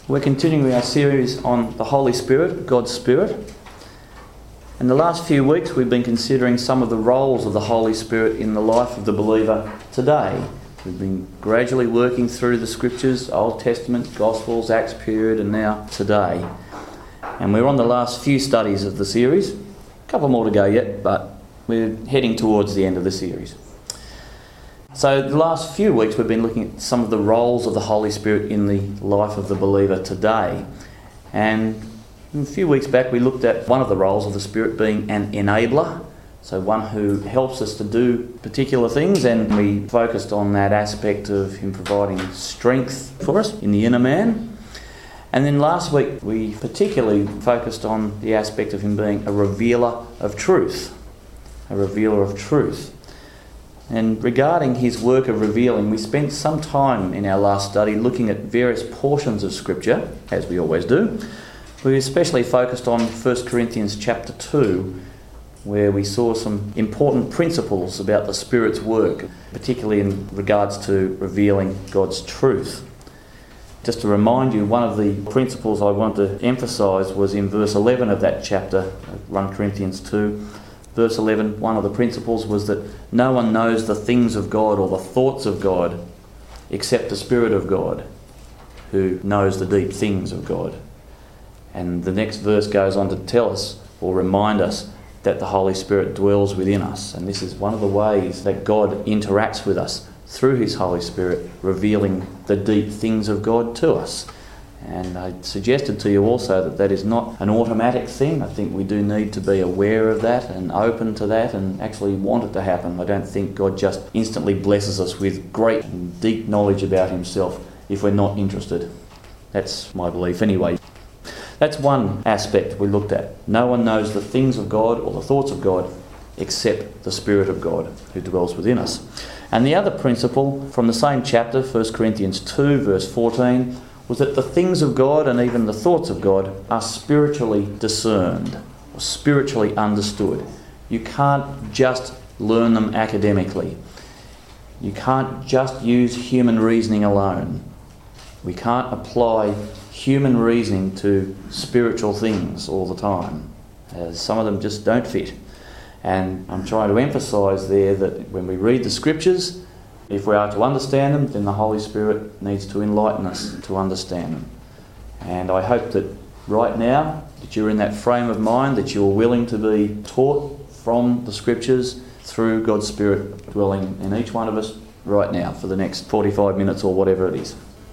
We're continuing our series on the Holy Spirit, God's Spirit. In the last few weeks we've been considering some of the roles of the Holy Spirit in the life of the believer today. We've been gradually working through the Scriptures, Old Testament, Gospels, Acts period, and now today. And we're on the last few studies of the series. A couple more to go yet, but we're heading towards the end of the series. So the last few weeks we've been looking at some of the roles of the Holy Spirit in the life of the believer today. And a few weeks back we looked at one of the roles of the Spirit being an enabler, so one who helps us to do particular things, and we focused on that aspect of him providing strength for us in the inner man. And then last week we particularly focused on the aspect of him being a revealer of truth. A revealer of truth. And regarding his work of revealing, we spent some time in our last study looking at various portions of Scripture, as we always do. We especially focused on 1 Corinthians chapter 2, where we saw some important principles about the Spirit's work, particularly in regards to revealing God's truth. Just to remind you, one of the principles I want to emphasise was in verse 11 of that chapter, 1 Corinthians 2. Verse 11, one of the principles was that no one knows the things of God or the thoughts of God except the Spirit of God, who knows the deep things of God. And the next verse goes on to tell us, or remind us, that the Holy Spirit dwells within us. And this is one of the ways that God interacts with us, through his Holy Spirit, revealing the deep things of God to us. And I suggested to you also that that is not an automatic thing. I think we do need to be aware of that and open to that and actually want it to happen. I don't think God just instantly blesses us with great and deep knowledge about himself if we're not interested. That's my belief anyway. That's one aspect we looked at. No one knows the things of God or the thoughts of God except the Spirit of God who dwells within us. And the other principle from the same chapter, 1 Corinthians 2 verse 14, was that the things of God and even the thoughts of God are spiritually discerned or spiritually understood. You can't just learn them academically. You can't just use human reasoning alone. We can't apply human reasoning to spiritual things all the time, as some of them just don't fit. And I'm trying to emphasise there that when we read the Scriptures, if we are to understand them, then the Holy Spirit needs to enlighten us to understand them. And I hope that right now, that you're in that frame of mind, that you're willing to be taught from the Scriptures through God's Spirit dwelling in each one of us right now for the next 45 minutes or whatever it is.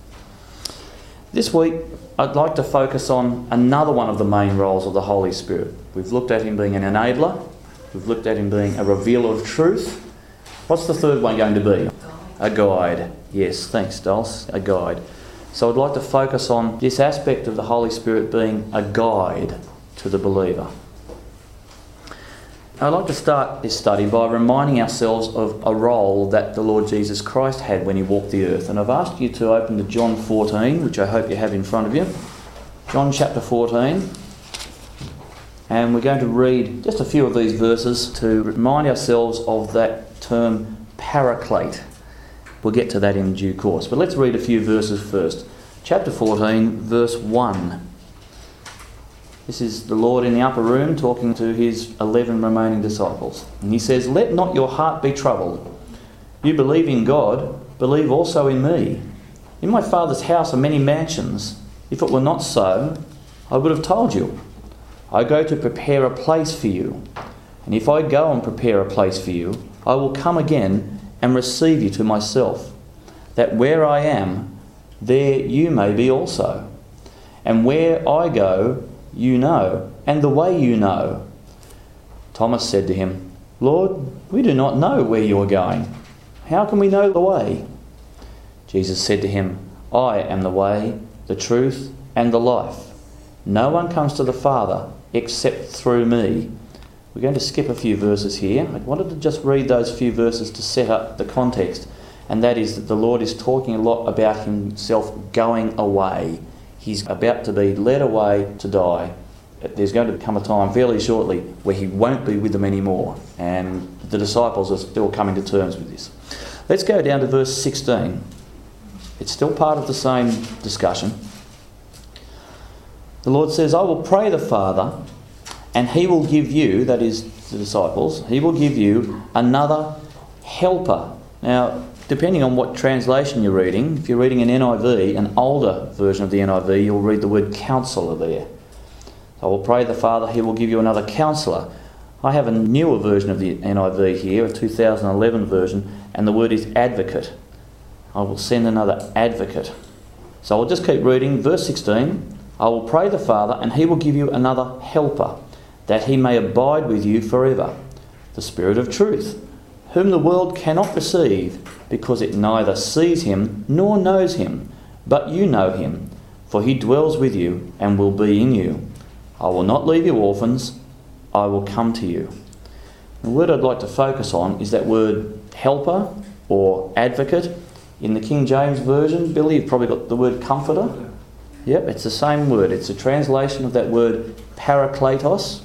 This week, I'd like to focus on another one of the main roles of the Holy Spirit. We've looked at him being an enabler. We've looked at him being a revealer of truth. What's the third one going to be? A guide. Yes, thanks, Dulce. A guide. So I'd like to focus on this aspect of the Holy Spirit being a guide to the believer. I'd like to start this study by reminding ourselves of a role that the Lord Jesus Christ had when he walked the earth. And I've asked you to open to John 14, which I hope you have in front of you. John chapter 14. And we're going to read just a few of these verses to remind ourselves of that term paraclete. We'll get to that in due course. But let's read a few verses first. Chapter 14, verse 1. This is the Lord in the upper room talking to his 11 remaining disciples. And he says, "Let not your heart be troubled. You believe in God, believe also in me. In my Father's house are many mansions. If it were not so, I would have told you. I go to prepare a place for you. And if I go and prepare a place for you, I will come again and receive you to myself, that where I am, there you may be also. And where I go, you know, and the way you know." Thomas said to him, "Lord, we do not know where you are going. How can we know the way?" Jesus said to him, "I am the way, the truth, and the life. No one comes to the Father except through me." We're going to skip a few verses here. I wanted to just read those few verses to set up the context, and that is that the Lord is talking a lot about himself going away. He's about to be led away to die. There's going to come a time fairly shortly where he won't be with them anymore, and the disciples are still coming to terms with this. Let's go down to verse 16. It's still part of the same discussion. The Lord says, I will pray the Father, and he will give you, that is the disciples, he will give you another helper. Now, depending on what translation you're reading, if you're reading an NIV, an older version of the NIV, you'll read the word counselor there. I will pray the Father, he will give you another counsellor. I have a newer version of the NIV here, a 2011 version, and the word is advocate. I will send another advocate. So I'll just keep reading. Verse 16, I will pray the Father, and he will give you another helper, that he may abide with you forever, the Spirit of truth, whom the world cannot receive, because it neither sees him nor knows him, but you know him, for he dwells with you and will be in you. I will not leave you orphans, I will come to you. The word I'd like to focus on is that word helper or advocate. In the King James Version, Billy, you've probably got the word comforter. Yep, it's the same word. It's a translation of that word parakletos,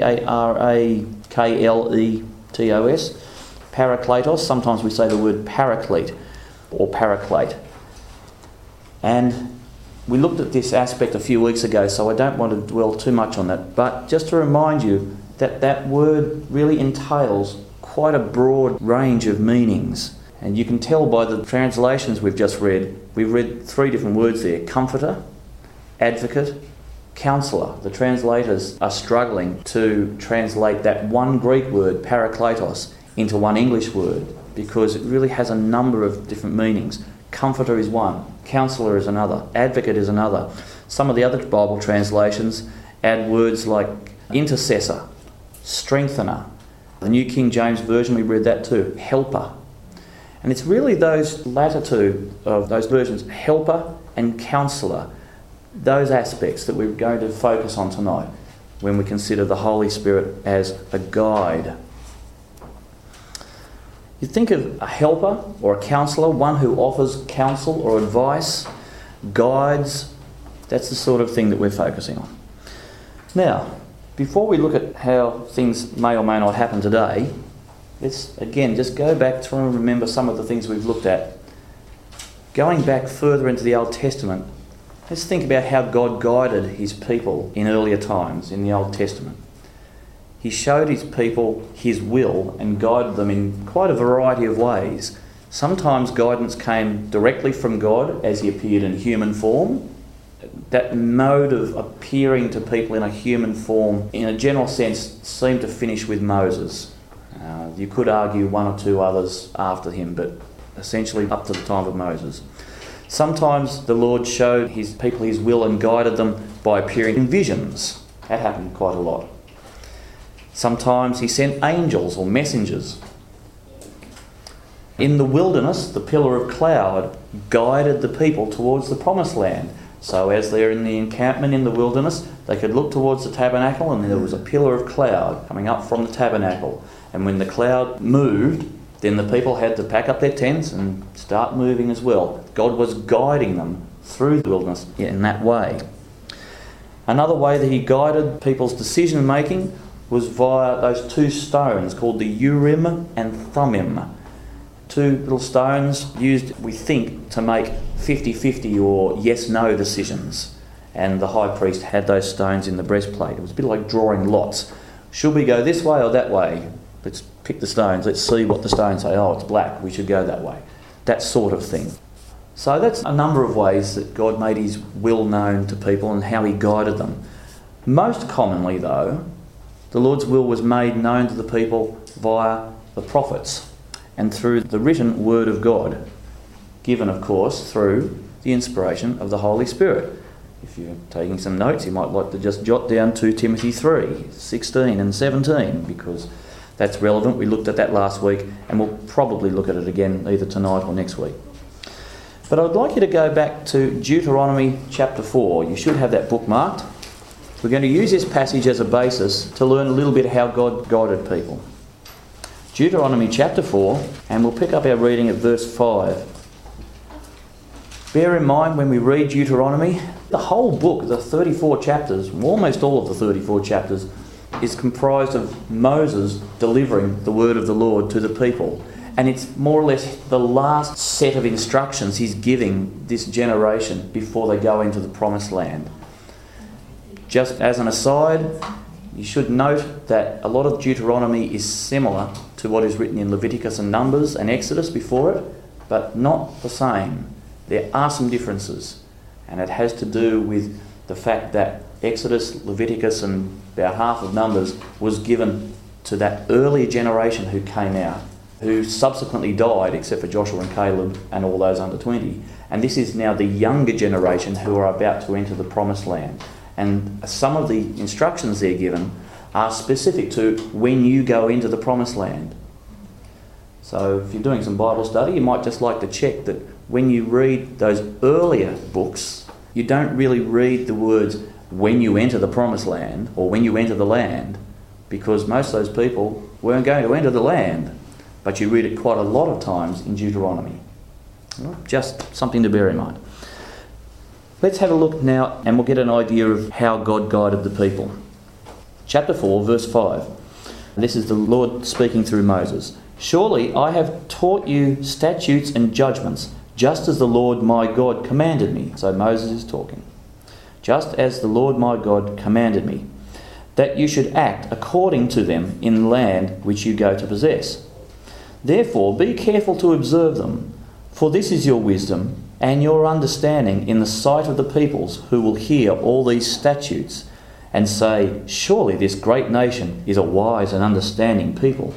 Parakletos. Parakletos, sometimes we say the word paraclete or paraclete. And we looked at this aspect a few weeks ago, so I don't want to dwell too much on that. But just to remind you that that word really entails quite a broad range of meanings. And you can tell by the translations we've just read, we've read three different words there: comforter, advocate, counsellor. The translators are struggling to translate that one Greek word, parakletos, into one English word, because it really has a number of different meanings. Comforter is one, counsellor is another, advocate is another. Some of the other Bible translations add words like intercessor, strengthener. The New King James Version, we read that too, helper. And it's really those latter two of those versions, helper and counsellor, those aspects that we're going to focus on tonight when we consider the Holy Spirit as a guide. You think of a helper or a counsellor, one who offers counsel or advice, guides. That's the sort of thing that we're focusing on. Now, before we look at how things may or may not happen today, let's again just go back to remember some of the things we've looked at. Going back further into the Old Testament, let's think about how God guided his people in earlier times in the Old Testament. He showed his people his will and guided them in quite a variety of ways. Sometimes guidance came directly from God as he appeared in human form. That mode of appearing to people in a human form, in a general sense, seemed to finish with Moses. You could argue one or two others after him, but essentially up to the time of Moses. Sometimes the Lord showed his people his will and guided them by appearing in visions. That happened quite a lot. Sometimes he sent angels or messengers. In the wilderness, the pillar of cloud guided the people towards the promised land. So as they're in the encampment in the wilderness, they could look towards the tabernacle, and there was a pillar of cloud coming up from the tabernacle. And when the cloud moved, then the people had to pack up their tents and start moving as well. God was guiding them through the wilderness in that way. Another way that he guided people's decision making was via those two stones called the Urim and Thummim. Two little stones used, we think, to make 50-50 or yes-no decisions. And the high priest had those stones in the breastplate. It was a bit like drawing lots. Should we go this way or that way? Let's pick the stones. Let's see what the stones say. Oh, it's black. We should go that way. That sort of thing. So that's a number of ways that God made his will known to people and how he guided them. Most commonly, though, the Lord's will was made known to the people via the prophets and through the written word of God, given, of course, through the inspiration of the Holy Spirit. If you're taking some notes, you might like to just jot down 2 Timothy 3, 16 and 17, because that's relevant. We looked at that last week, and we'll probably look at it again either tonight or next week. But I'd like you to go back to Deuteronomy chapter 4. You should have that bookmarked. We're going to use this passage as a basis to learn a little bit how God guided people. Deuteronomy chapter 4, and we'll pick up our reading at verse 5. Bear in mind when we read Deuteronomy, the whole book, the 34 chapters, almost all of the 34 chapters, is comprised of Moses delivering the word of the Lord to the people. And it's more or less the last set of instructions he's giving this generation before they go into the promised land. Just as an aside, you should note that a lot of Deuteronomy is similar to what is written in Leviticus and Numbers and Exodus before it, but not the same. There are some differences, and it has to do with the fact that Exodus, Leviticus and about half of Numbers was given to that earlier generation who came out, who subsequently died, except for Joshua and Caleb and all those under 20. And this is now the younger generation who are about to enter the Promised Land. And some of the instructions they're given are specific to when you go into the Promised Land. So if you're doing some Bible study, you might just like to check that when you read those earlier books, you don't really read the words when you enter the Promised Land or when you enter the land, because most of those people weren't going to enter the land. But you read it quite a lot of times in Deuteronomy. Just something to bear in mind. Let's have a look now and we'll get an idea of how God guided the people. Chapter 4, verse 5. This is the Lord speaking through Moses. Surely I have taught you statutes and judgments, just as the Lord my God commanded me. So Moses is talking. Just as the Lord my God commanded me, that you should act according to them in the land which you go to possess. Therefore be careful to observe them, for this is your wisdom and your understanding in the sight of the peoples who will hear all these statutes and say, surely this great nation is a wise and understanding people.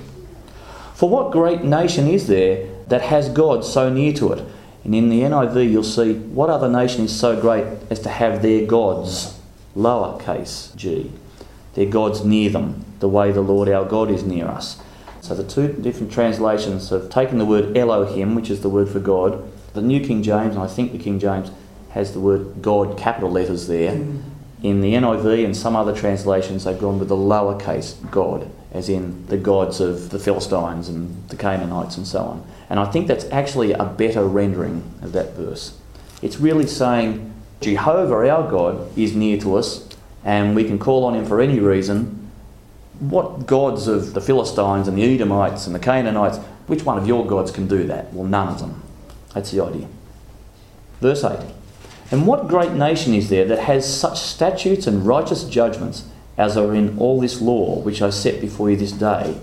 For what great nation is there that has God so near to it? And in the NIV you'll see, what other nation is so great as to have their gods, lowercase g, their gods near them, the way the Lord our God is near us. So the two different translations have taken the word Elohim, which is the word for God. The New King James, and I think the King James, has the word God, capital letters there. In the NIV and some other translations, they've gone with the lowercase God, as in the gods of the Philistines and the Canaanites and so on. And I think that's actually a better rendering of that verse. It's really saying Jehovah, our God, is near to us and we can call on him for any reason. What gods of the Philistines and the Edomites and the Canaanites, which one of your gods can do that? Well, none of them. That's the idea. Verse 8. And what great nation is there that has such statutes and righteous judgments as are in all this law which I set before you this day?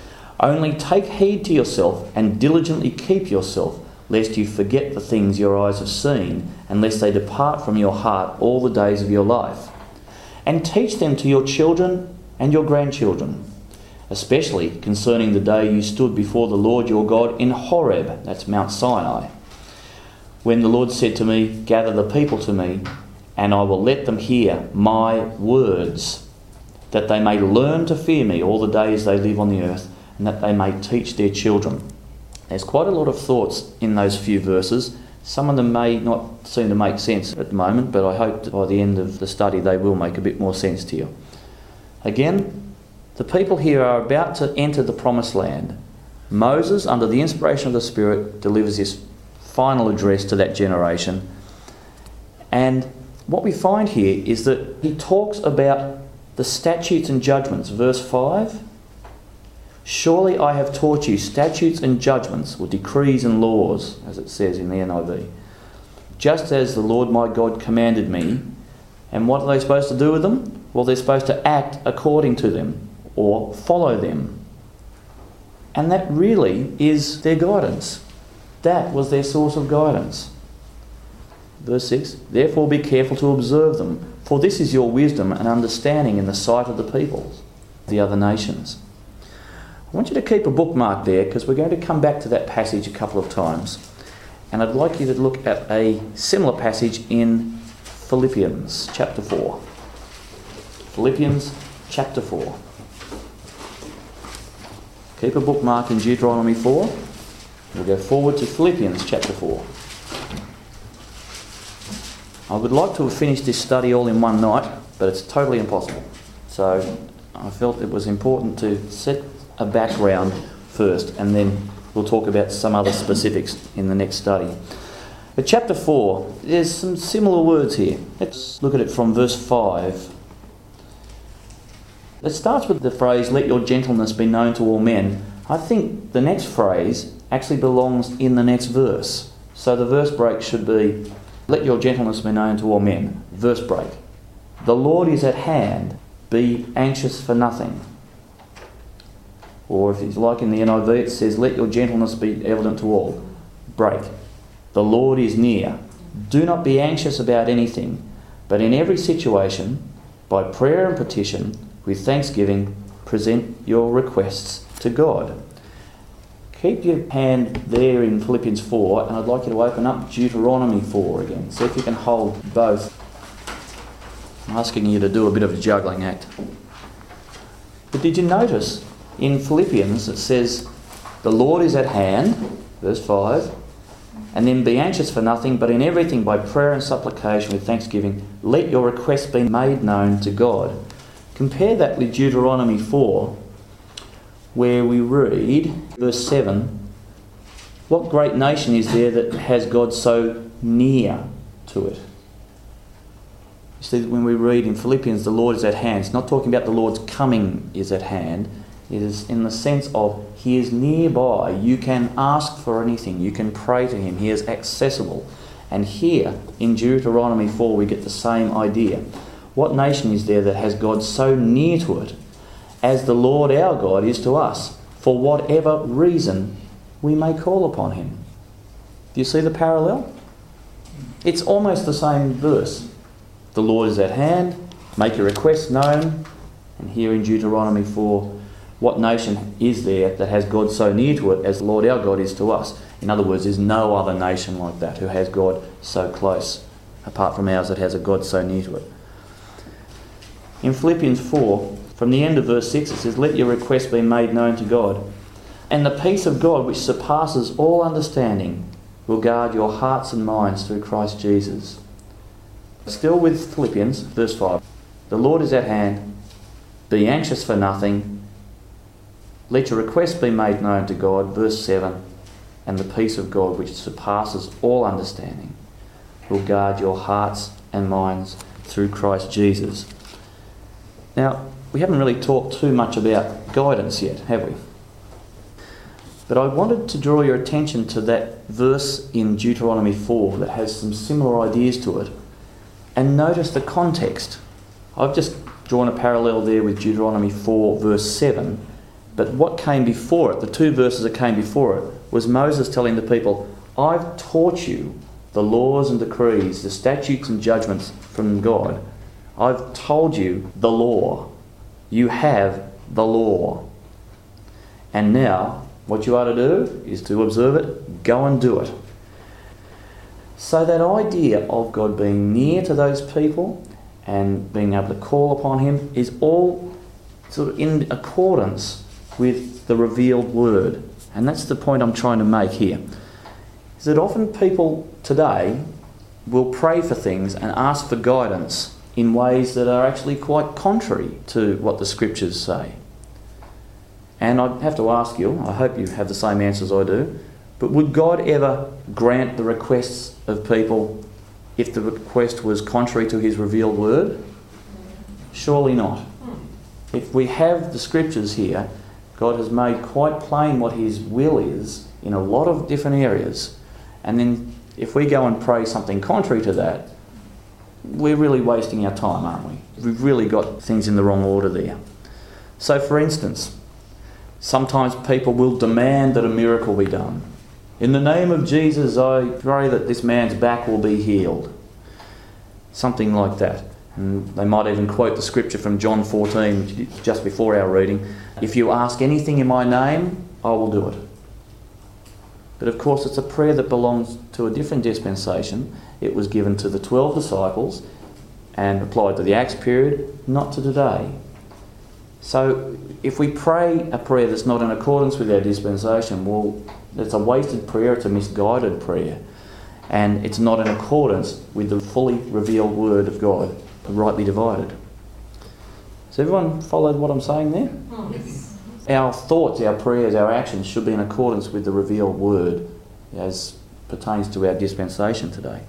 Only take heed to yourself and diligently keep yourself, lest you forget the things your eyes have seen, and lest they depart from your heart all the days of your life. And teach them to your children and your grandchildren, especially concerning the day you stood before the Lord your God in Horeb, that's Mount Sinai, when the Lord said to me, gather the people to me, and I will let them hear my words, that they may learn to fear me all the days they live on the earth, and that they may teach their children. There's quite a lot of thoughts in those few verses. Some of them may not seem to make sense at the moment, but I hope that by the end of the study they will make a bit more sense to you. Again, the people here are about to enter the Promised Land. Moses, under the inspiration of the Spirit, delivers this final address to that generation. And what we find here is that he talks about the statutes and judgments. Verse 5, surely I have taught you statutes and judgments, or decrees and laws, as it says in the NIV, just as the Lord my God commanded me. And what are they supposed to do with them? Well, they're supposed to act according to them or follow them. And that really is their guidance. That was their source of guidance. Verse 6, therefore be careful to observe them, for this is your wisdom and understanding in the sight of the peoples, the other nations. I want you to keep a bookmark there because we're going to come back to that passage a couple of times. And I'd like you to look at a similar passage in Philippians chapter 4. Philippians chapter 4. Keep a bookmark in Deuteronomy 4. We'll go forward to Philippians chapter 4. I would like to have finished this study all in one night, but it's totally impossible. So I felt it was important to set a background first, and then we'll talk about some other specifics in the next study. But chapter 4, there's some similar words here. Let's look at it from verse 5. It starts with the phrase, let your gentleness be known to all men. I think the next phrase actually belongs in the next verse. So the verse break should be, let your gentleness be known to all men. Verse break. The Lord is at hand. Be anxious for nothing. Or if it's like in the NIV, it says, let your gentleness be evident to all. Break. The Lord is near. Do not be anxious about anything, but in every situation, by prayer and petition, with thanksgiving, present your requests to God. Keep your hand there in Philippians 4, and I'd like you to open up Deuteronomy 4 again. See if you can hold both. I'm asking you to do a bit of a juggling act. But did you notice in Philippians it says, the Lord is at hand, verse 5, and then be anxious for nothing, but in everything by prayer and supplication with thanksgiving, let your requests be made known to God. Compare that with Deuteronomy 4, where we read, verse 7, what great nation is there that has God so near to it? You see, when we read in Philippians, the Lord is at hand, it's not talking about the Lord's coming is at hand. It is in the sense of He is nearby. You can ask for anything. You can pray to Him. He is accessible. And here in Deuteronomy 4 we get the same idea. What nation is there that has God so near to it as the Lord our God is to us, for whatever reason we may call upon Him? Do you see the parallel? It's almost the same verse. The Lord is at hand. Make your requests known. And here in Deuteronomy 4, what nation is there that has God so near to it as the Lord our God is to us? In other words, there's no other nation like that who has God so close, apart from ours, that has a God so near to it. In Philippians 4, from the end of verse 6, it says, let your requests be made known to God, and the peace of God, which surpasses all understanding, will guard your hearts and minds through Christ Jesus. Still with Philippians, verse 5. The Lord is at hand. Be anxious for nothing. Let your requests be made known to God, verse 7, and the peace of God, which surpasses all understanding, will guard your hearts and minds through Christ Jesus. Now, we haven't really talked too much about guidance yet, have we? But I wanted to draw your attention to that verse in Deuteronomy 4 that has some similar ideas to it, and notice the context. I've just drawn a parallel there with Deuteronomy 4, verse 7. But what came before it, the two verses that came before it, was Moses telling the people, I've taught you the laws and decrees, the statutes and judgments from God. I've told you the law. You have the law. And now, what you are to do is to observe it, go and do it. So that idea of God being near to those people and being able to call upon Him is all sort of in accordance with the revealed word. And that's the point I'm trying to make here. Is that often people today will pray for things and ask for guidance in ways that are actually quite contrary to what the scriptures say. And I have to ask you, I hope you have the same answers I do, but would God ever grant the requests of people if the request was contrary to His revealed word? Surely not. If we have the scriptures here, God has made quite plain what His will is in a lot of different areas. And then if we go and pray something contrary to that, we're really wasting our time, aren't we? We've really got things in the wrong order there. So for instance, sometimes people will demand that a miracle be done. In the name of Jesus, I pray that this man's back will be healed. Something like that. And they might even quote the scripture from John 14, which is just before our reading. If you ask anything in my name, I will do it. But of course it's a prayer that belongs to a different dispensation. It was given to the 12 disciples and applied to the Acts period, not to today. So if we pray a prayer that's not in accordance with our dispensation, well, it's a wasted prayer, it's a misguided prayer. And it's not in accordance with the fully revealed word of God, rightly divided. Has everyone followed what I'm saying there? Yes. Our thoughts, our prayers, our actions should be in accordance with the revealed word as pertains to our dispensation today.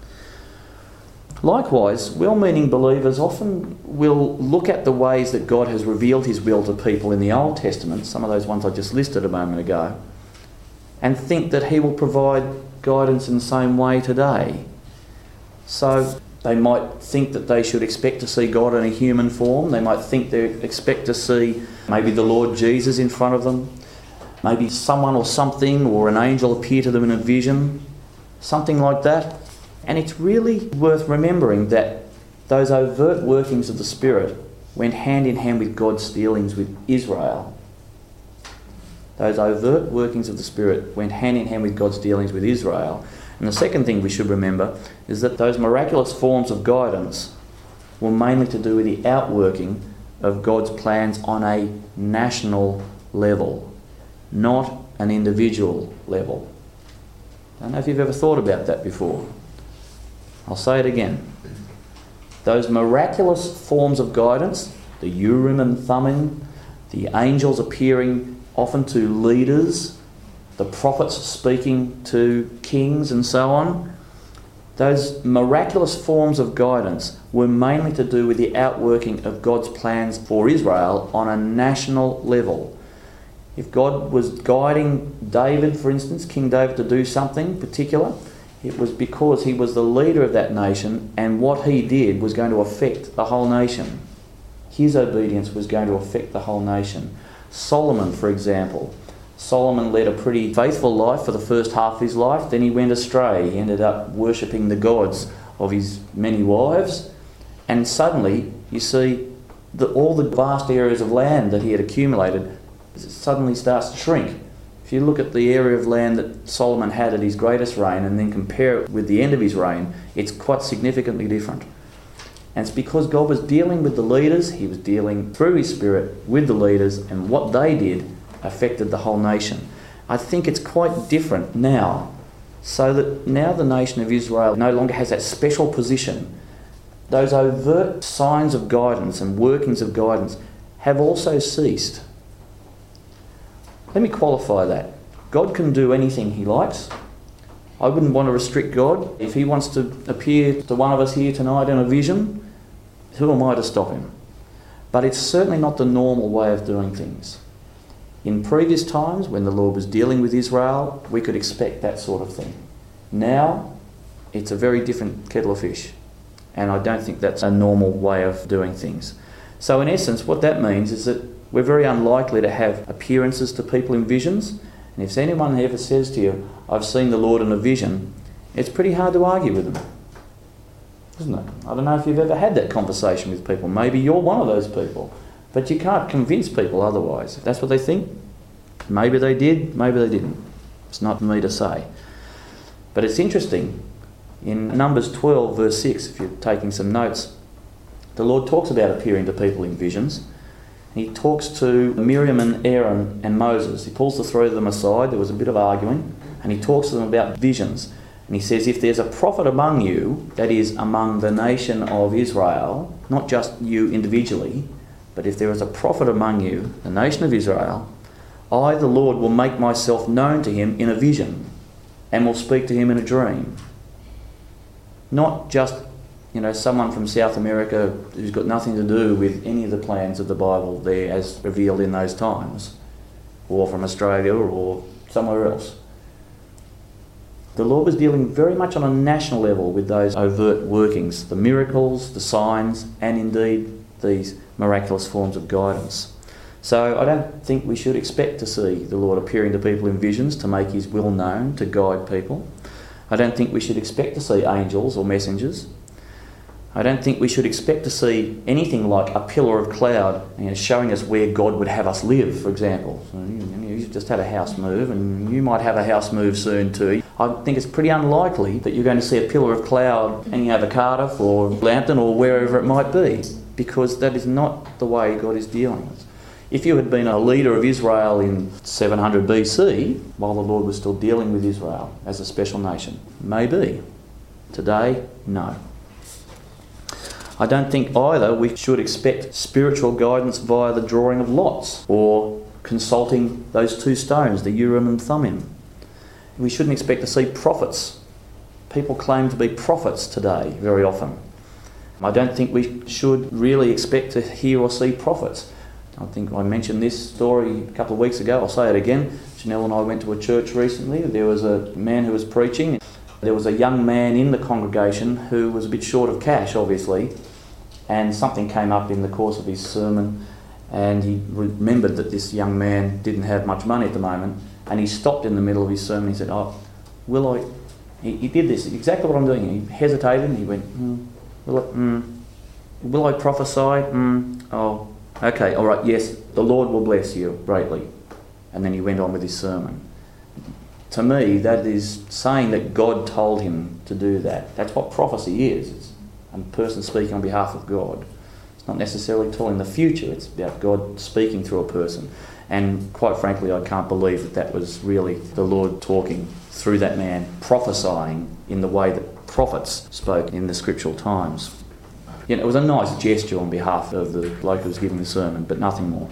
Likewise, well-meaning believers often will look at the ways that God has revealed His will to people in the Old Testament, some of those ones I just listed a moment ago, and think that He will provide guidance in the same way today. So They might think that they should expect to see God in a human form. They might think they expect to see maybe the Lord Jesus in front of them. Maybe someone or something or an angel appear to them in a vision. Something like that. And it's really worth remembering that those overt workings of the Spirit went hand in hand with God's dealings with Israel. Those overt workings of the Spirit went hand in hand with God's dealings with Israel. And the second thing we should remember is that those miraculous forms of guidance were mainly to do with the outworking of God's plans on a national level, not an individual level. I don't know if you've ever thought about that before. I'll say it again. Those miraculous forms of guidance, the Urim and Thummim, the angels appearing often to leaders, the prophets speaking to kings and so on, those miraculous forms of guidance were mainly to do with the outworking of God's plans for Israel on a national level. If God was guiding David, for instance, King David, to do something particular, it was because he was the leader of that nation, and what he did was going to affect the whole nation. His obedience was going to affect the whole nation. Solomon, for example. Solomon led a pretty faithful life for the first half of his life, then he went astray. He ended up worshipping the gods of his many wives, and suddenly you see that all the vast areas of land that he had accumulated suddenly starts to shrink. If you look at the area of land that Solomon had at his greatest reign and then compare it with the end of his reign, it's quite significantly different. And it's because God was dealing with the leaders, he was dealing through his Spirit with the leaders, and what they did affected the whole nation. I think it's quite different now, so that now the nation of Israel no longer has that special position. Those overt signs of guidance and workings of guidance have also ceased. Let me qualify that. God can do anything he likes. I wouldn't want to restrict God. If he wants to appear to one of us here tonight in a vision, who am I to stop him? But it's certainly not the normal way of doing things. In previous times, when the Lord was dealing with Israel, we could expect that sort of thing. Now, it's a very different kettle of fish. And I don't think that's a normal way of doing things. So in essence, what that means is that we're very unlikely to have appearances to people in visions. And if anyone ever says to you, I've seen the Lord in a vision, it's pretty hard to argue with them, isn't it? I don't know if you've ever had that conversation with people. Maybe you're one of those people. But you can't convince people otherwise. If that's what they think, maybe they did, maybe they didn't. It's not for me to say. But it's interesting. In Numbers 12, verse 6, if you're taking some notes, the Lord talks about appearing to people in visions. He talks to Miriam and Aaron and Moses. He pulls the three of them aside. There was a bit of arguing. And he talks to them about visions. And he says, if there's a prophet among you, that is among the nation of Israel, not just you individually, but if there is a prophet among you, the nation of Israel, I, the Lord, will make myself known to him in a vision and will speak to him in a dream. Not just someone from South America who's got nothing to do with any of the plans of the Bible there as revealed in those times, or from Australia or somewhere else. The Lord was dealing very much on a national level with those overt workings, the miracles, the signs, and indeed these miraculous forms of guidance. So I don't think we should expect to see the Lord appearing to people in visions to make his will known, to guide people. I don't think we should expect to see angels or messengers. I don't think we should expect to see anything like a pillar of cloud showing us where God would have us live, for example. So, you just had a house move, and you might have a house move soon too. I think it's pretty unlikely that you're going to see a pillar of cloud hanging over Cardiff or Lambton or wherever it might be, because that is not the way God is dealing with. If you had been a leader of Israel in 700 BC, while the Lord was still dealing with Israel as a special nation, maybe. Today, no. I don't think either we should expect spiritual guidance via the drawing of lots or consulting those two stones, the Urim and Thummim. We shouldn't expect to see prophets. People claim to be prophets today very often. I don't think we should really expect to hear or see prophets. I think I mentioned this story a couple of weeks ago. I'll say it again. Janelle and I went to a church recently. There was a man who was preaching. There was a young man in the congregation who was a bit short of cash, obviously, and something came up in the course of his sermon, and he remembered that this young man didn't have much money at the moment, and he stopped in the middle of his sermon. He said, he did this, exactly what I'm doing. He hesitated and he went, will I prophesy? Oh, okay, all right, yes, the Lord will bless you greatly. And then he went on with his sermon. To me, that is saying that God told him to do that. That's what prophecy is. It's a person speaking on behalf of God. It's not necessarily telling the future. It's about God speaking through a person. And quite frankly, I can't believe that that was really the Lord talking through that man, prophesying in the way that prophets spoke in the scriptural times. You know, it was a nice gesture on behalf of the bloke who was giving the sermon, but nothing more.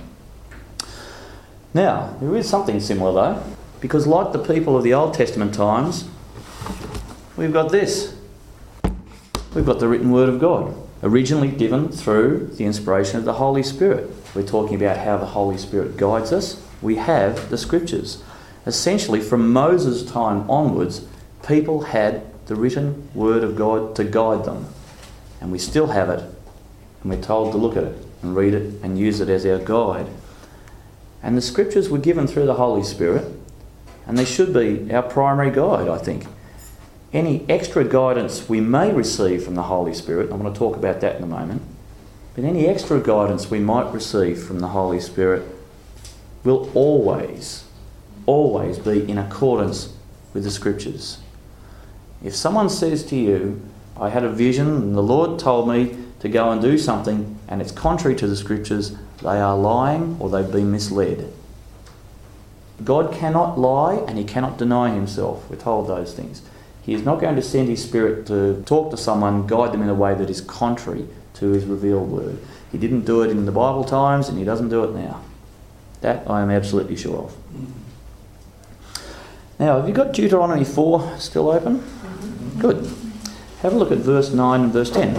Now, there is something similar though, because like the people of the Old Testament times, we've got this. We've got the written word of God, originally given through the inspiration of the Holy Spirit. We're talking about how the Holy Spirit guides us. We have the scriptures. Essentially, from Moses' time onwards, people had the written word of God to guide them. And we still have it. And we're told to look at it and read it and use it as our guide. And the scriptures were given through the Holy Spirit, and they should be our primary guide, I think. Any extra guidance we may receive from the Holy Spirit, I'm going to talk about that in a moment, but any extra guidance we might receive from the Holy Spirit will always be in accordance with the scriptures. If someone says to you, I had a vision and the Lord told me to go and do something and it's contrary to the scriptures, they are lying or they've been misled. God cannot lie and he cannot deny himself. We're told those things. He is not going to send his Spirit to talk to someone, guide them in a way that is contrary to his revealed word. He didn't do it in the Bible times and he doesn't do it now. That I am absolutely sure of. Now, have you got Deuteronomy 4 still open? Good. Have a look at verse 9 and verse 10.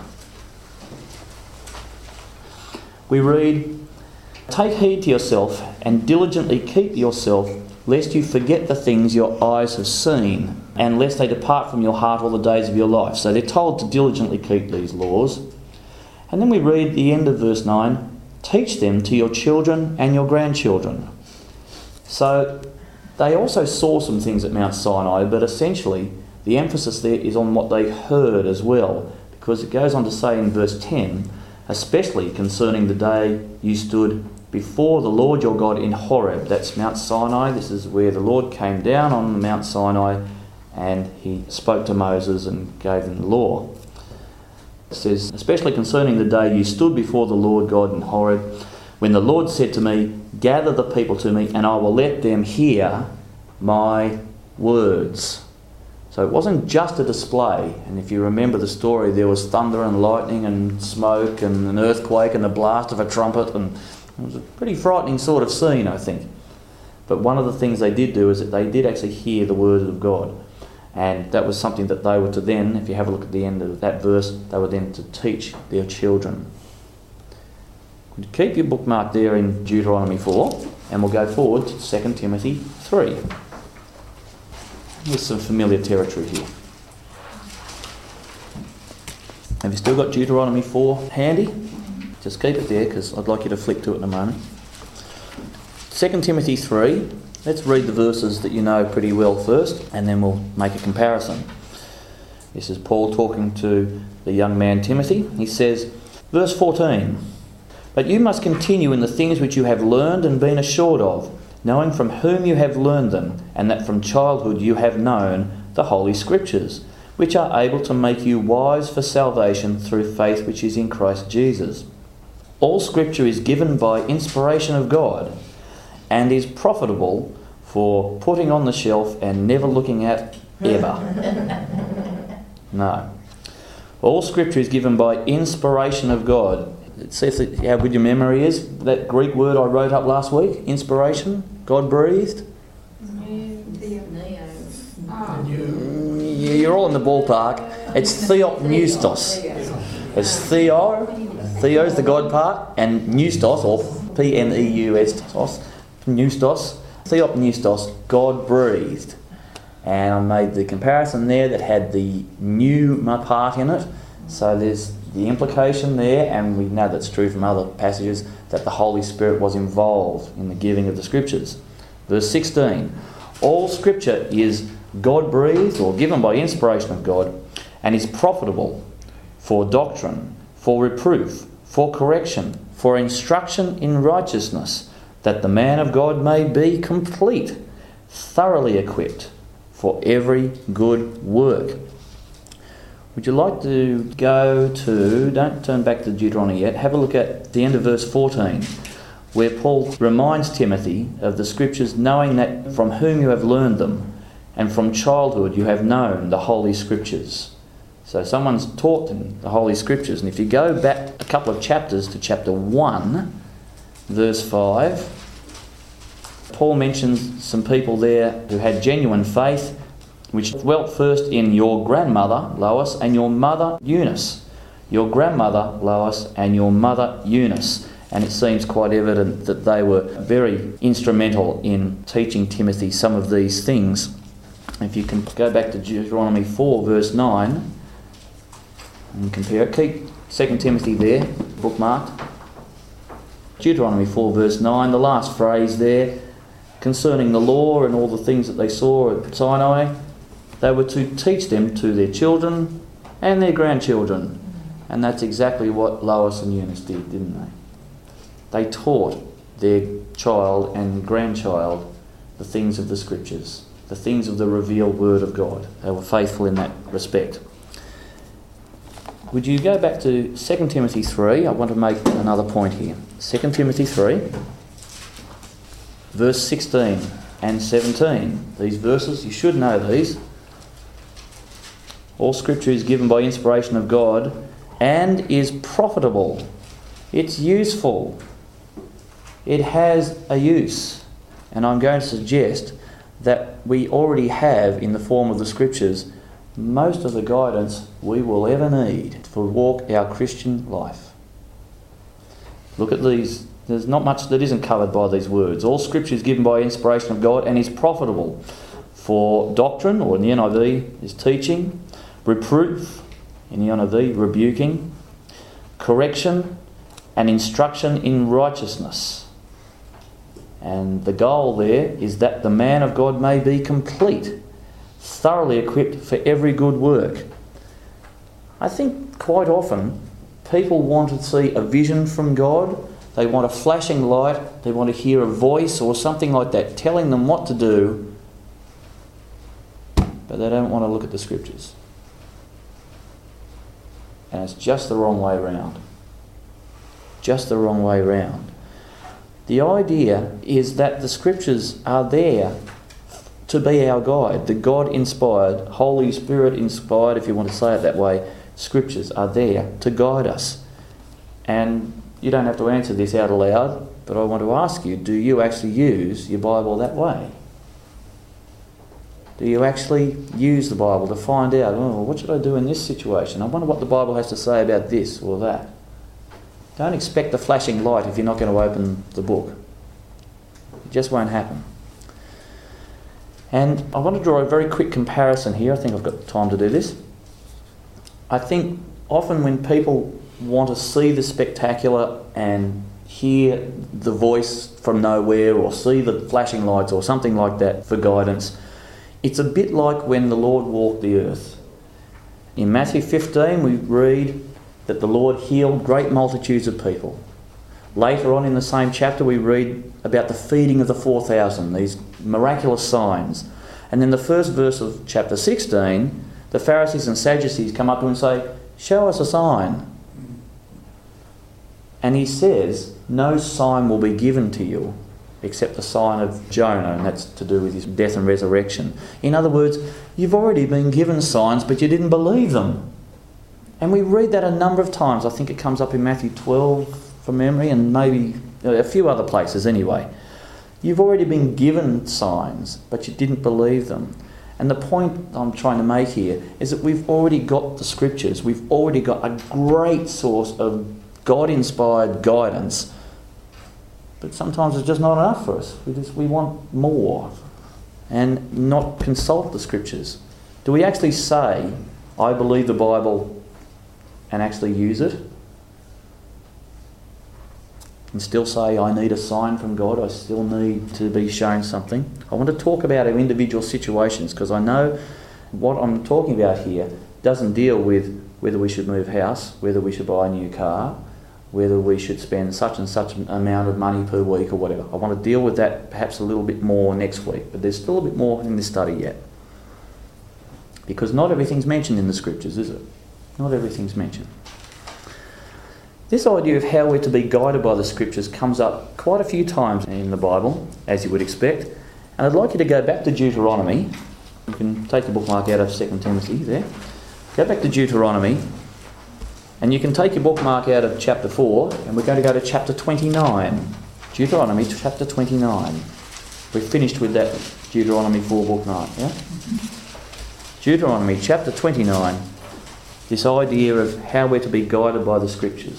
We read, "Take heed to yourself and diligently keep yourself, lest you forget the things your eyes have seen, and lest they depart from your heart all the days of your life." So they're told to diligently keep these laws. And then we read the end of verse 9, "Teach them to your children and your grandchildren." So they also saw some things at Mount Sinai, but essentially the emphasis there is on what they heard as well, because it goes on to say in verse 10, "Especially concerning the day you stood before the Lord your God in Horeb." That's Mount Sinai. This is where the Lord came down on Mount Sinai and he spoke to Moses and gave him the law. It says, "Especially concerning the day you stood before the Lord God in Horeb, when the Lord said to me, 'Gather the people to me, and I will let them hear my words.'" So it wasn't just a display, and if you remember the story, there was thunder and lightning and smoke and an earthquake and the blast of a trumpet, and it was a pretty frightening sort of scene, I think. But one of the things they did do is that they did actually hear the word of God, and that was something that they were to then, if you have a look at the end of that verse, they were then to teach their children. Keep your bookmark there in Deuteronomy 4, and we'll go forward to 2 Timothy 3. There's some familiar territory here. Have you still got Deuteronomy 4 handy? Just keep it there because I'd like you to flick to it in a moment. 2 Timothy 3. Let's read the verses that you know pretty well first, and then we'll make a comparison. This is Paul talking to the young man Timothy. He says, verse 14, "But you must continue in the things which you have learned and been assured of, knowing from whom you have learned them, and that from childhood you have known the Holy Scriptures, which are able to make you wise for salvation through faith which is in Christ Jesus. All Scripture is given by inspiration of God, and is profitable for putting on the shelf and never looking at ever." No. All Scripture is given by inspiration of God. See how good your memory is. That Greek word I wrote up last week, inspiration, God breathed. You're all in the ballpark. It's theopneustos. It's theo's the God part, and pneustos, or pneustos, theopneustos, God breathed. And I made the comparison there that had the pneuma part in it. So there's the implication there, and we know that's true from other passages, that the Holy Spirit was involved in the giving of the Scriptures. Verse 16, all Scripture is God-breathed or given by inspiration of God and is profitable for doctrine, for reproof, for correction, for instruction in righteousness, that the man of God may be complete, thoroughly equipped for every good work. Would you like to go to, don't turn back to Deuteronomy yet, have a look at the end of verse 14, where Paul reminds Timothy of the Scriptures, knowing that from whom you have learned them, and from childhood you have known the Holy Scriptures. So someone's taught them the Holy Scriptures. And if you go back a couple of chapters to chapter 1, verse 5, Paul mentions some people there who had genuine faith, which dwelt first in your grandmother, Lois, and your mother, Eunice. Your grandmother, Lois, and your mother, Eunice. And it seems quite evident that they were very instrumental in teaching Timothy some of these things. If you can go back to Deuteronomy 4, verse 9, and compare it. Keep 2 Timothy there, bookmarked. Deuteronomy 4, verse 9, the last phrase there, concerning the law and all the things that they saw at Sinai, they were to teach them to their children and their grandchildren. And that's exactly what Lois and Eunice did, didn't they? They taught their child and grandchild the things of the Scriptures, the things of the revealed Word of God. They were faithful in that respect. Would you go back to 2 Timothy 3? I want to make another point here. 2 Timothy 3, verse 16 and 17. These verses, you should know these. All Scripture is given by inspiration of God and is profitable. It's useful. It has a use. And I'm going to suggest that we already have, in the form of the Scriptures, most of the guidance we will ever need to walk our Christian life. Look at these. There's not much that isn't covered by these words. All Scripture is given by inspiration of God and is profitable for doctrine, or in the NIV is teaching, reproof, in the NIV rebuking, correction, and instruction in righteousness. And the goal there is that the man of God may be complete, thoroughly equipped for every good work. I think quite often people want to see a vision from God. They want a flashing light. They want to hear a voice or something like that telling them what to do, but they don't want to look at the Scriptures. And it's just the wrong way round. Just the wrong way round. The idea is that the Scriptures are there to be our guide. The God-inspired, Holy Spirit-inspired, if you want to say it that way, Scriptures are there to guide us. And you don't have to answer this out aloud, but I want to ask you, do you actually use your Bible that way? Do you actually use the Bible to find out, what should I do in this situation? I wonder what the Bible has to say about this or that. Don't expect the flashing light if you're not going to open the book. It just won't happen. And I want to draw a very quick comparison here. I think I've got time to do this. I think often when people want to see the spectacular and hear the voice from nowhere or see the flashing lights or something like that for guidance, it's a bit like when the Lord walked the earth. In Matthew 15 we read that the Lord healed great multitudes of people. Later on in the same chapter we read about the feeding of the 4,000, these miraculous signs. And then the first verse of chapter 16, the Pharisees and Sadducees come up to him and say, "Show us a sign." And he says, "No sign will be given to you except the sign of Jonah," and that's to do with his death and resurrection. In other words, you've already been given signs, but you didn't believe them. And we read that a number of times. I think it comes up in Matthew 12 from memory, and maybe a few other places anyway. You've already been given signs, but you didn't believe them. And the point I'm trying to make here is that we've already got the Scriptures. We've already got a great source of God-inspired guidance. But sometimes it's just not enough for us. We want more. and not consult the Scriptures? Do we actually say, I believe the Bible, and actually use it? And still say, I need a sign from God, I still need to be shown something? I want to talk about our individual situations, because I know what I'm talking about here doesn't deal with whether we should move house, whether we should buy a new car, whether we should spend such and such an amount of money per week or whatever. I want to deal with that perhaps a little bit more next week, but there's still a bit more in this study yet. Because not everything's mentioned in the Scriptures, is it? Not everything's mentioned. This idea of how we're to be guided by the Scriptures comes up quite a few times in the Bible, as you would expect. And I'd like you to go back to Deuteronomy. You can take your bookmark out of 2 Timothy there. Go back to Deuteronomy. And you can take your bookmark out of chapter 4, and we're going to go to chapter 29. Deuteronomy chapter 29. We've finished with that Deuteronomy 4 bookmark, yeah? Deuteronomy chapter 29. This idea of how we're to be guided by the Scriptures.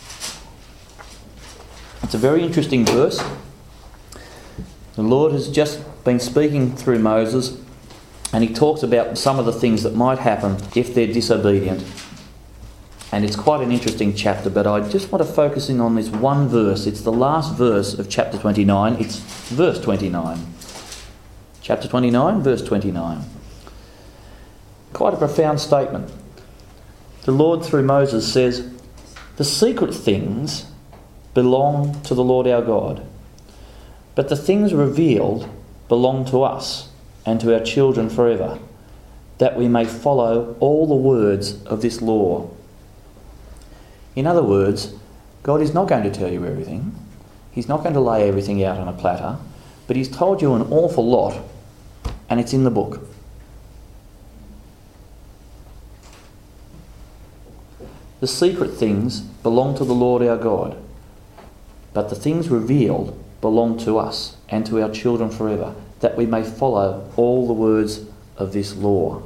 It's a very interesting verse. The Lord has just been speaking through Moses, and he talks about some of the things that might happen if they're disobedient. And it's quite an interesting chapter, but I just want to focus in on this one verse. It's the last verse of chapter 29. It's verse 29. Chapter 29, verse 29. Quite a profound statement. The Lord, through Moses, says, "The secret things belong to the Lord our God, but the things revealed belong to us and to our children forever, that we may follow all the words of this law." In other words, God is not going to tell you everything. He's not going to lay everything out on a platter, but he's told you an awful lot, and it's in the book. The secret things belong to the Lord our God, but the things revealed belong to us and to our children forever, that we may follow all the words of this law.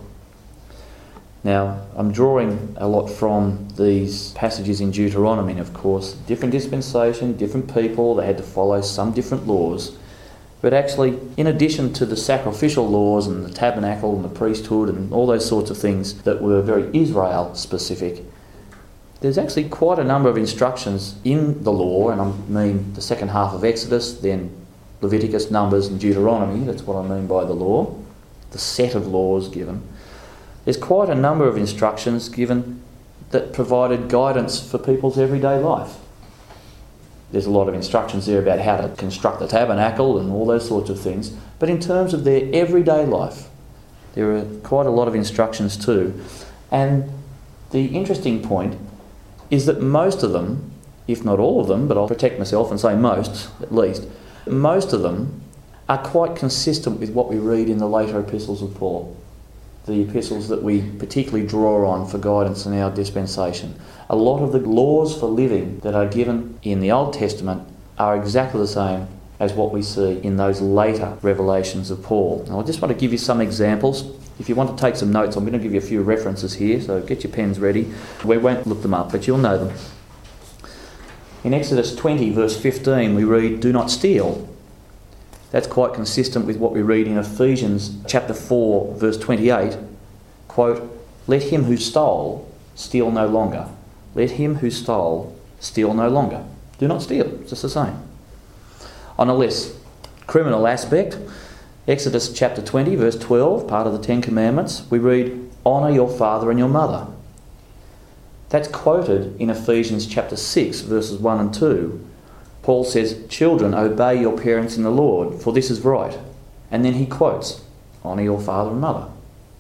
Now, I'm drawing a lot from these passages in Deuteronomy, and of course, different dispensation, different people, they had to follow some different laws. But actually, in addition to the sacrificial laws and the tabernacle and the priesthood and all those sorts of things that were very Israel-specific, there's actually quite a number of instructions in the law, and I mean the second half of Exodus, then Leviticus, Numbers and Deuteronomy. That's what I mean by the law, the set of laws given. There's quite a number of instructions given that provided guidance for people's everyday life. There's a lot of instructions there about how to construct the tabernacle and all those sorts of things, but in terms of their everyday life, there are quite a lot of instructions too. And the interesting point is that most of them, if not all of them, but I'll protect myself and say most at least, most of them are quite consistent with what we read in the later epistles of Paul, the epistles that we particularly draw on for guidance in our dispensation. A lot of the laws for living that are given in the Old Testament are exactly the same as what we see in those later revelations of Paul. Now, I just want to give you some examples. If you want to take some notes, I'm going to give you a few references here, so get your pens ready. We won't look them up, but you'll know them. In Exodus 20, verse 15, we read, "Do not steal." That's quite consistent with what we read in Ephesians chapter 4, verse 28. Quote, "Let him who stole steal no longer. Let him who stole steal no longer." Do not steal. It's just the same. On a less criminal aspect, Exodus chapter 20, verse 12, part of the Ten Commandments, we read, "Honour your father and your mother." That's quoted in Ephesians chapter 6, verses 1 and 2. Paul says, "Children, obey your parents in the Lord, for this is right." And then he quotes, "Honour your father and mother."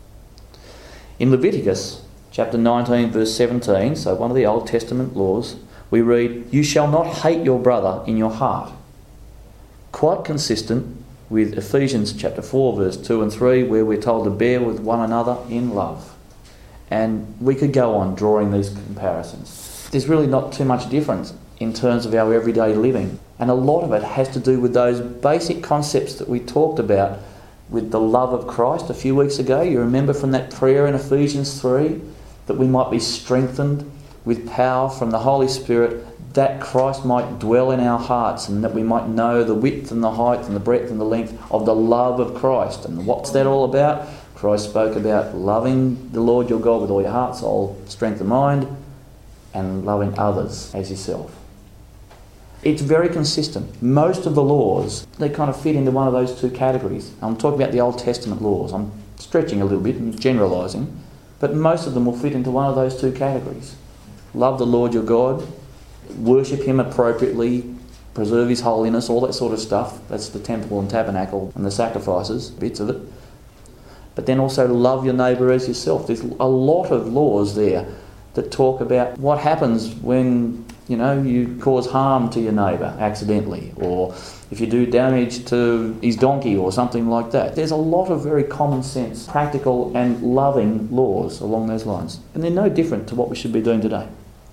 In Leviticus chapter 19, verse 17, so one of the Old Testament laws, we read, "You shall not hate your brother in your heart." Quite consistent with Ephesians chapter 4, verse 2 and 3, where we're told to bear with one another in love. And we could go on drawing these comparisons. There's really not too much difference in terms of our everyday living. And a lot of it has to do with those basic concepts that we talked about with the love of Christ a few weeks ago. You remember from that prayer in Ephesians 3 that we might be strengthened with power from the Holy Spirit that Christ might dwell in our hearts and that we might know the width and the height and the breadth and the length of the love of Christ. And what's that all about? Christ spoke about loving the Lord your God with all your heart, soul, strength and mind, and loving others as yourself. It's very consistent. Most of the laws, they kind of fit into one of those two categories. I'm talking about the Old Testament laws. I'm stretching a little bit and generalising, but most of them will fit into one of those two categories. Love the Lord your God, worship him appropriately, preserve his holiness, all that sort of stuff. That's the temple and tabernacle and the sacrifices, bits of it. But then also love your neighbour as yourself. There's a lot of laws there that talk about what happens when, you cause harm to your neighbour accidentally, or if you do damage to his donkey or something like that. There's a lot of very common sense, practical and loving laws along those lines. And they're no different to what we should be doing today.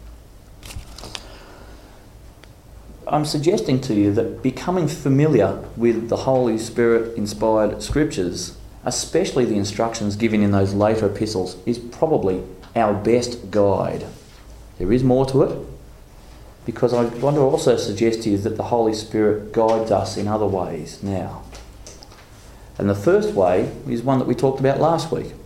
I'm suggesting to you that becoming familiar with the Holy Spirit-inspired scriptures, especially the instructions given in those later epistles, is probably our best guide. There is more to it, because I want to also suggest to you that the Holy Spirit guides us in other ways now. And the first way is one that we talked about last week.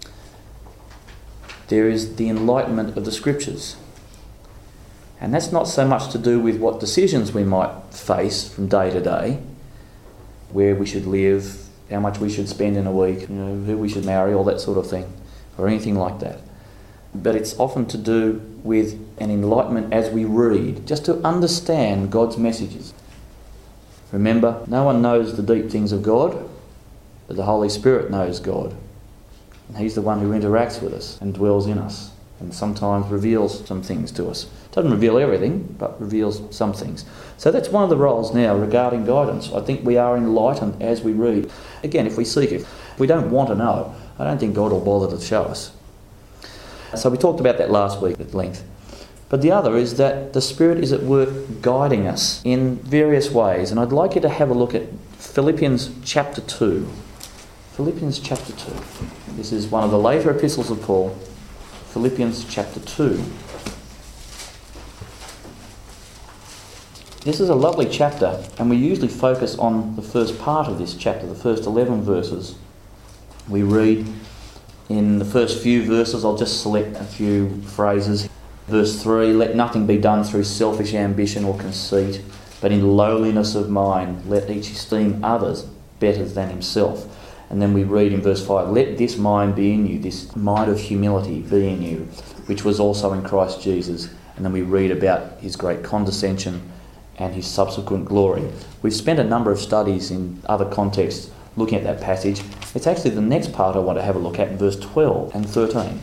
There is the enlightenment of the scriptures. And that's not so much to do with what decisions we might face from day to day, where we should live, how much we should spend in a week, who we should marry, all that sort of thing, or anything like that. But it's often to do with an enlightenment as we read, just to understand God's messages. Remember, no one knows the deep things of God, but the Holy Spirit knows God. And he's the one who interacts with us and dwells in us, and sometimes reveals some things to us. Doesn't reveal everything, but reveals some things. So that's one of the roles now regarding guidance. I think we are enlightened as we read. Again, if we seek it. If we don't want to know, I don't think God will bother to show us. So we talked about that last week at length. But the other is that the Spirit is at work guiding us in various ways. And I'd like you to have a look at Philippians chapter 2. Philippians chapter 2. This is one of the later epistles of Paul. Philippians chapter 2. This is a lovely chapter, and we usually focus on the first part of this chapter, the first 11 verses. We read in the first few verses, I'll just select a few phrases. Verse 3, let nothing be done through selfish ambition or conceit, but in lowliness of mind, let each esteem others better than himself. And then we read in verse 5, let this mind be in you, this mind of humility be in you, which was also in Christ Jesus. And then we read about his great condescension and his subsequent glory. We've spent a number of studies in other contexts looking at that passage. It's actually the next part I want to have a look at in verse 12 and 13.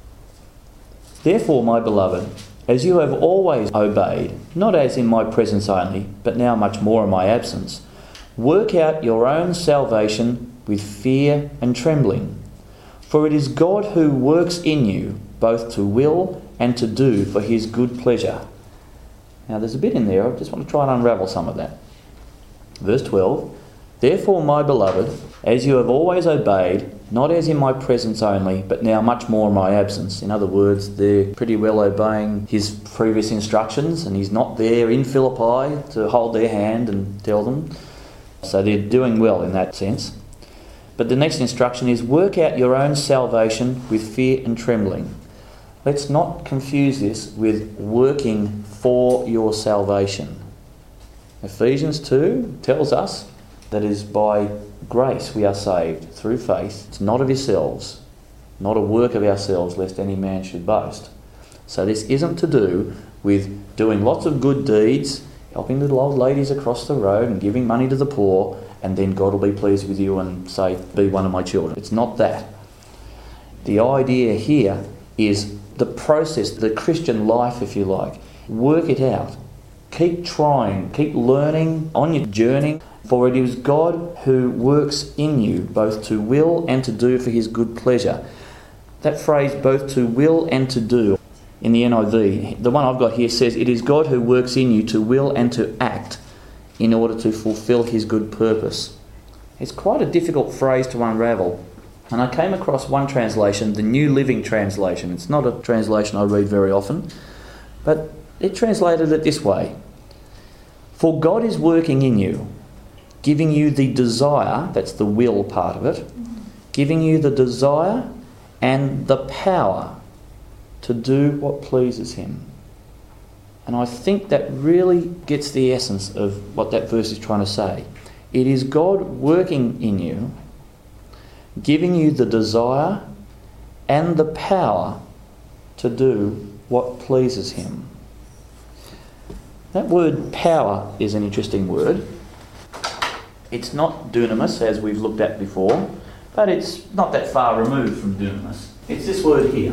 Therefore, my beloved, as you have always obeyed, not as in my presence only, but now much more in my absence, work out your own salvation with fear and trembling. For it is God who works in you, both to will and to do for his good pleasure. Now there's a bit in there, I just want to try and unravel some of that. Verse 12, therefore, my beloved, as you have always obeyed, not as in my presence only, but now much more in my absence. In other words, they're pretty well obeying his previous instructions, and he's not there in Philippi to hold their hand and tell them. So they're doing well in that sense. But the next instruction is, work out your own salvation with fear and trembling. Let's not confuse this with working for your salvation. Ephesians 2 tells us that it is by grace we are saved through faith. It's not of yourselves, not a work of ourselves, lest any man should boast. So this isn't to do with doing lots of good deeds, helping little old ladies across the road and giving money to the poor, and then God will be pleased with you and say, be one of my children. It's not that. The idea here is the process, the Christian life, if you like. Work it out. Keep trying, keep learning on your journey, for it is God who works in you, both to will and to do for his good pleasure. That phrase, both to will and to do, in the NIV, the one I've got here says, it is God who works in you to will and to act in order to fulfill his good purpose. It's quite a difficult phrase to unravel. And I came across one translation, the New Living Translation. It's not a translation I read very often, but It translated it this way: for God is working in you, giving you the desire, that's the will part of it, giving you the desire and the power to do what pleases him. And I think that really gets the essence of what that verse is trying to say. It is God working in you, giving you the desire and the power to do what pleases him. That word power is an interesting word. It's not dunamis, as we've looked at before, but it's not that far removed from dunamis. It's this word here.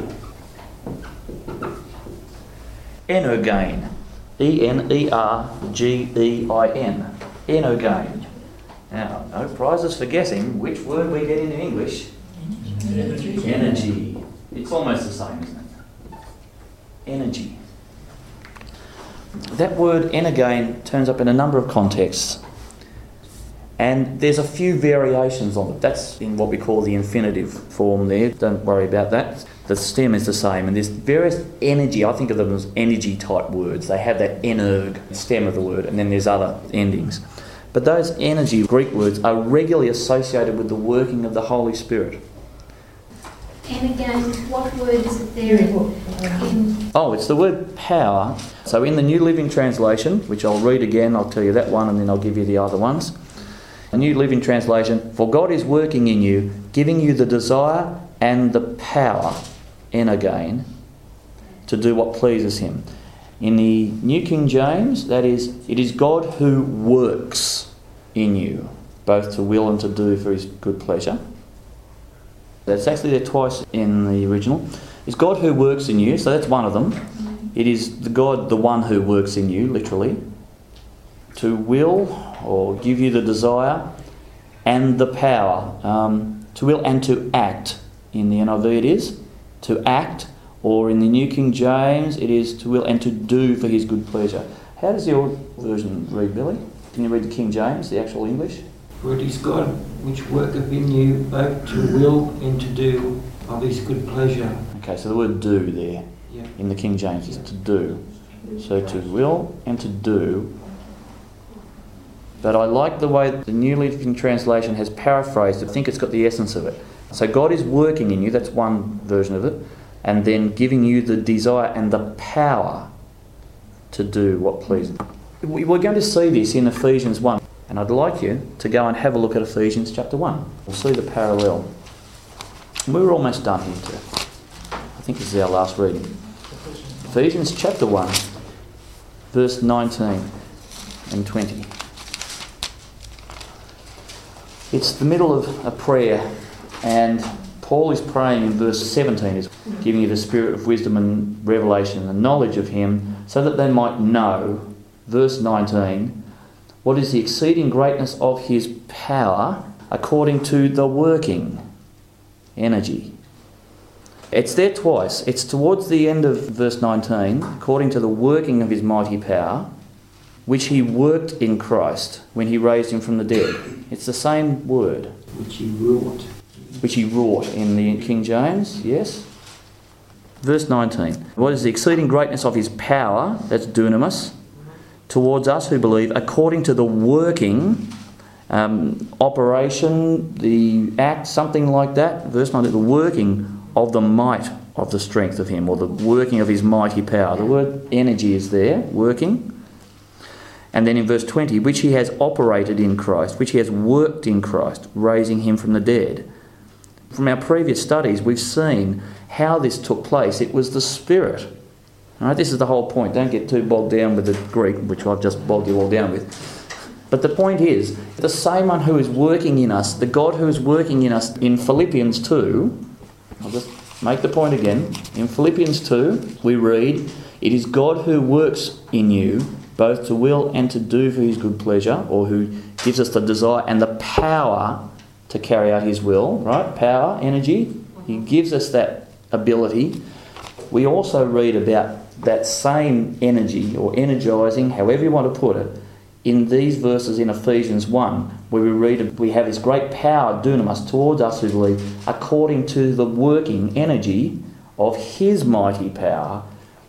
Energein. E-N-E-R-G-E-I-N. Energein. Now, no prizes for guessing which word we get into English. Energy. It's almost the same, isn't it? Energy. That word energein turns up in a number of contexts. And there's a few variations on it. That's in what we call the infinitive form there. Don't worry about that. The stem is the same. And there's various energy. I think of them as energy type words. They have that energ stem of the word, and then there's other endings. But those energy Greek words are regularly associated with the working of the Holy Spirit. And again, what word is it there in? Oh, it's the word power. So in the New Living Translation, which I'll read again, I'll tell you that one and then I'll give you the other ones. The New Living Translation, for God is working in you, giving you the desire and the power, energein, to do what pleases him. In the New King James, that is, it is God who works in you, both to will and to do for his good pleasure. That's actually there twice in the original. It's God who works in you, so that's one of them. It is the God, the one who works in you, literally, to will or give you the desire and the power, to will and to act. In the NIV it is to act, or in the New King James it is to will and to do for his good pleasure. How does your version read, Billy? Can you read the King James, the actual English? For it is God which worketh in you both to will and to do of his good pleasure. Okay, so the word do there in the King James is to do. So to will and to do. But I like the way the New Living Translation has paraphrased it. I think it's got the essence of it. So God is working in you, that's one version of it, and then giving you the desire and the power to do what pleases him. We're going to see this in Ephesians 1. And I'd like you to go and have a look at Ephesians chapter 1. We'll see the parallel. And we're almost done here too. I think this is our last reading. Ephesians chapter 1, verse 19 and 20. It's the middle of a prayer, and Paul is praying in verse 17, is giving you the spirit of wisdom and revelation and the knowledge of him, so that they might know, verse 19, what is the exceeding greatness of his power according to the working energy. It's there twice. It's towards the end of verse 19, according to the working of his mighty power, which he worked in Christ when he raised him from the dead. It's the same word. Which he wrought. Which he wrought in the King James, yes. Verse 19. What is the exceeding greatness of his power, that's dunamis, towards us who believe, according to the working, operation, the act, something like that. Verse 19, the working of the might of the strength of him, or the working of his mighty power. The word energy is there, working. And then in verse 20, which he has operated in Christ, which he has worked in Christ, raising him from the dead. From our previous studies, we've seen how this took place. It was the Spirit. All right, this is the whole point. Don't get too bogged down with the Greek, which I've just bogged you all down with. But the point is, the same one who is working in us, the God who is working in us in Philippians 2, I'll just make the point again. In Philippians 2, we read, it is God who works in you, both to will and to do for his good pleasure, or who gives us the desire and the power to carry out his will, right? Power, energy. He gives us that ability. We also read about that same energy, or energising, however you want to put it, in these verses in Ephesians 1, where we read we have this great power, dunamis, towards us who believe, according to the working energy of his mighty power,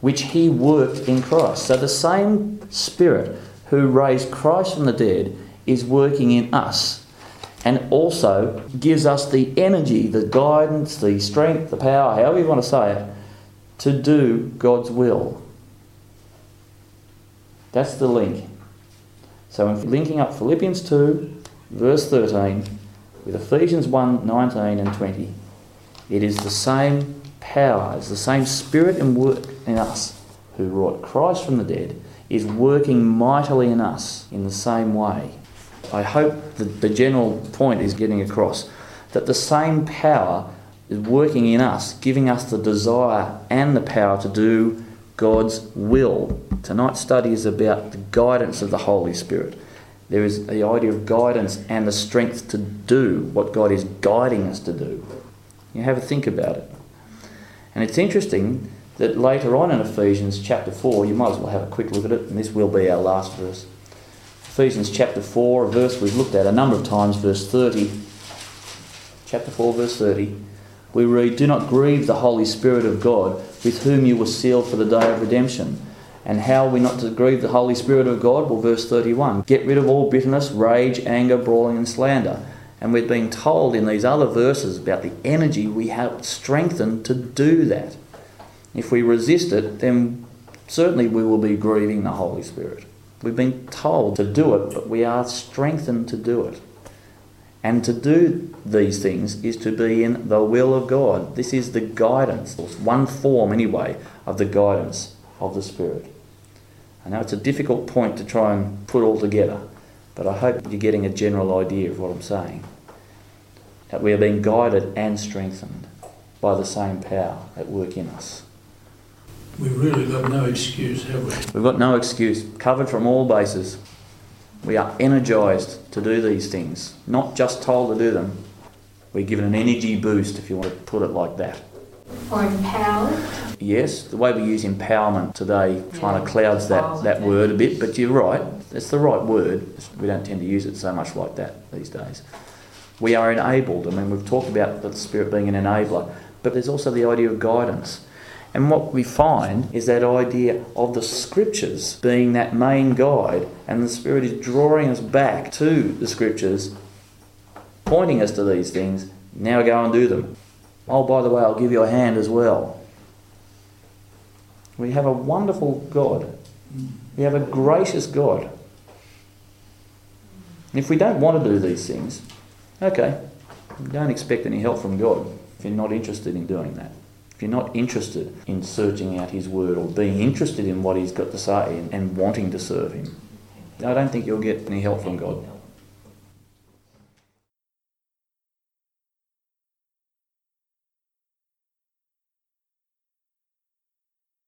which he worked in Christ. So the same Spirit who raised Christ from the dead is working in us, and also gives us the energy, the guidance, the strength, the power, however you want to say it, to do God's will. That's the link. So in linking up Philippians 2, verse 13, with Ephesians 1, 19 and 20, it is the same power, it's the same Spirit and work in us who brought Christ from the dead, is working mightily in us in the same way. I hope that the general point is getting across, that the same power is working in us, giving us the desire and the power to do God's will. Tonight's study is about the guidance of the Holy Spirit. There is the idea of guidance and the strength to do what God is guiding us to do. You have a think about it. And it's interesting that later on in Ephesians chapter 4, you might as well have a quick look at it, and this will be our last verse. Ephesians chapter 4, a verse we've looked at a number of times, verse 30. Chapter 4, verse 30. We read, "Do not grieve the Holy Spirit of God, with whom you were sealed for the day of redemption." And how are we not to grieve the Holy Spirit of God? Well, verse 31. "Get rid of all bitterness, rage, anger, brawling and slander." And we're being told in these other verses about the energy we have strengthened to do that. If we resist it, then certainly we will be grieving the Holy Spirit. We've been told to do it, but we are strengthened to do it. And to do these things is to be in the will of God. This is the guidance, one form anyway, of the guidance of the Spirit. I know it's a difficult point to try and put all together, but I hope you're getting a general idea of what I'm saying. That we are being guided and strengthened by the same power at work in us. We've really got no excuse, have we? We've got no excuse, covered from all bases. We are energised to do these things, not just told to do them. We're given an energy boost, if you want to put it like that. Or empowered? Yes, the way we use empowerment today kind of clouds that word a bit, but you're right, it's the right word. We don't tend to use it so much like that these days. We are enabled. I mean, we've talked about the Spirit being an enabler, but there's also the idea of guidance. And what we find is that idea of the Scriptures being that main guide, and the Spirit is drawing us back to the Scriptures, pointing us to these things. Now go and do them. Oh, by the way, I'll give you a hand as well. We have a wonderful God. We have a gracious God. And if we don't want to do these things, okay, don't expect any help from God if you're not interested in doing that. If you're not interested in searching out His Word or being interested in what He's got to say and wanting to serve Him, I don't think you'll get any help from God.